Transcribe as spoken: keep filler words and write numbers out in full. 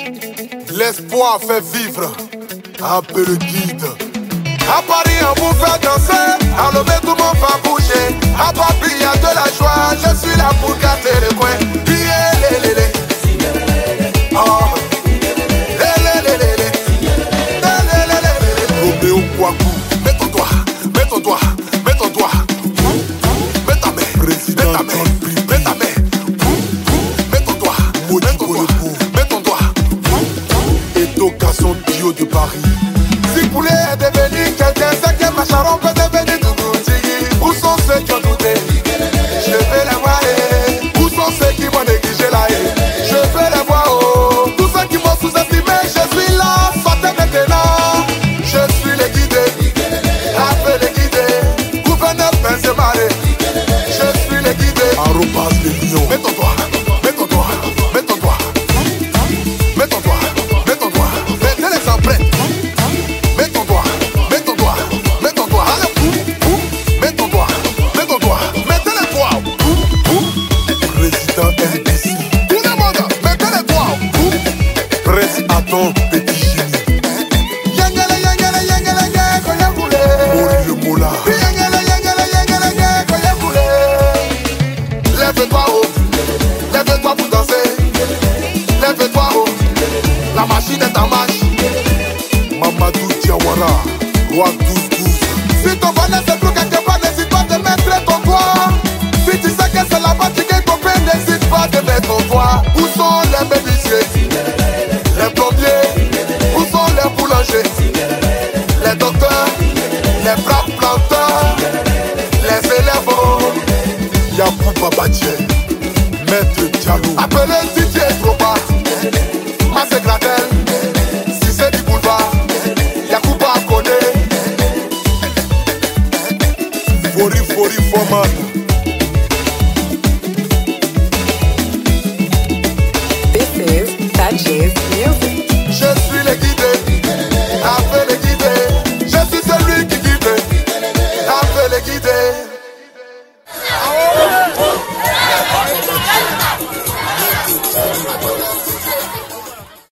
L'espoir fait vivre. Un peu le guide. À Paris, on vous fait danser. À Lomé, tout le monde va bouger. À Papi, il y a de la joie. Je suis là pour gâter le coin. Billet, lé, lé, lé. Oh. Lé, lé, lé, lé, lé. Lé, lé, lé, lé, lé. Roméo Kouakou. Mets ton doigt, mets ton doigt, mets ton doigt. Mets ta main, président. Mets ta main, mets ta main. Mets ton doigt, mets ton doigt, mets ton doigt. Éducation bio de Paris. Si poulet est devenu quelqu'un, c'est que Macharon peut devenir Tougoutigi. Où sont ceux qui ont douté? Je vais les voir. Où sont ceux qui m'ont négligé là? Je vais les voir. Oh. Tous ceux qui m'ont sous-estimé, je suis là. Sortez maintenant. Je suis le guidé. Appelez le guidé. Gouverneur Benzema. Je suis le guidé. Arrobas les lions. Mets ton doigt. Mets ton doigt. Mets ton doigt. Mets ton doigt. Mets ton doigt. Mettez les empreintes. Mets ton doigt, mets ton doigt, mets ton doigt, allez, boum, boum, mets ton doigt, mets ton doigt, mettez les doigts, boum, boum. Président R D C, tout le monde, mettez les doigts, boum. Président Petit Génie. Yengele, yengele, yengele, yengele, koye boule. Mori le mola. Yengele, yengele, yengele, yengele, koye boule. Lève-toi haut, lève-toi pour danser. Lève-toi haut, la machine est en marche. Mamadou Diawara, roi douze douze. Si ton bonheur c'est plus quelque part, n'hésite pas de mettre ton doigt. Si tu sais que c'est la partie qui comprend, n'hésite pas de mettre ton doigt. Où sont les médecins, les plombiers, où sont les boulangers, les docteurs, les braves planteurs, les élèves. Yakou Babadje, Maître Diallo. Appelez Didier Droba, Massé Gradel, Cissé du boulevard. Fori Fori Foman. This is Sanchez Music. Je suis le guidé, appelez le guidé. Je suis celui qui guide, appelez le guidé.